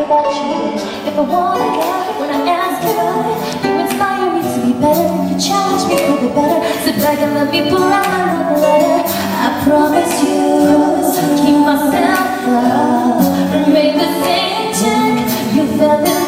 about you. If I want to get when I ask about it, you inspire me to be better. You challenge me for the better. Sit back and let me pull out my love letter. I promise you, keep myself up, remain the same chick you fell in love with.